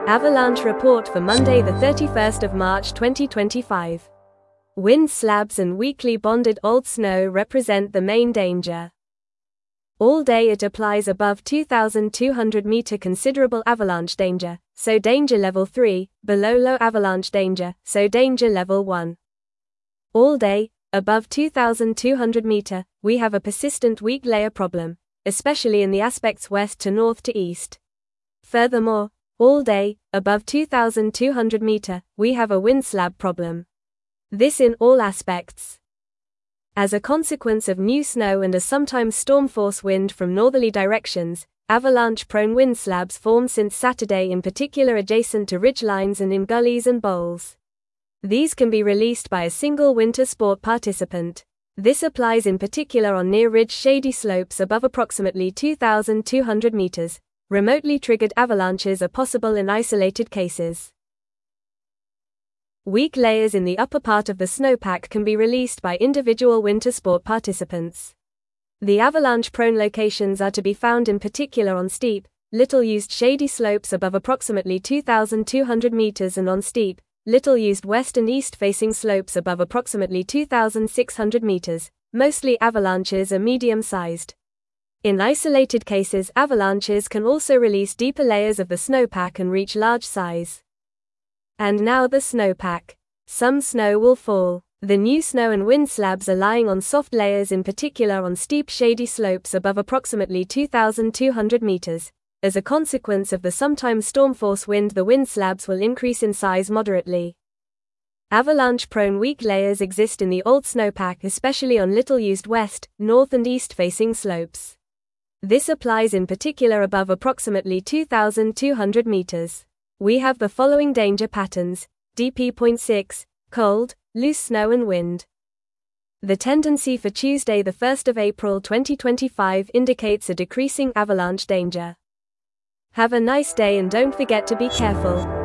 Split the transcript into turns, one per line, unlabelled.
Avalanche report for Monday the 31st of March 2025. Wind slabs and weakly bonded old snow represent the main danger. All day it applies above 2,200 meter considerable avalanche danger, so danger level 3, below low avalanche danger, so danger level 1. All day, above 2,200 meter, we have a persistent weak layer problem, especially in the aspects west to north to east. Furthermore, all day, above 2,200 meter, we have a wind slab problem. This in all aspects. As a consequence of new snow and a sometimes storm force wind from northerly directions, avalanche-prone wind slabs form since Saturday, in particular adjacent to ridge lines and in gullies and bowls. These can be released by a single winter sport participant. This applies in particular on near-ridge shady slopes above approximately 2,200 meters. Remotely triggered avalanches are possible in isolated cases. Weak layers in the upper part of the snowpack can be released by individual winter sport participants. The avalanche-prone locations are to be found in particular on steep, little-used shady slopes above approximately 2,200 meters and on steep, little-used west and east-facing slopes above approximately 2,600 meters. Mostly avalanches are medium-sized. In isolated cases, avalanches can also release deeper layers of the snowpack and reach large size. And now the snowpack. Some snow will fall. The new snow and wind slabs are lying on soft layers, in particular on steep shady slopes above approximately 2,200 meters. As a consequence of the sometimes storm force wind, the wind slabs will increase in size moderately. Avalanche-prone weak layers exist in the old snowpack, especially on little-used west, north and east-facing slopes. This applies in particular above approximately 2,200 meters. We have the following danger patterns: DP.6, cold, loose snow and wind. The tendency for Tuesday the 1st of April 2025 indicates a decreasing avalanche danger. Have a nice day and don't forget to be careful.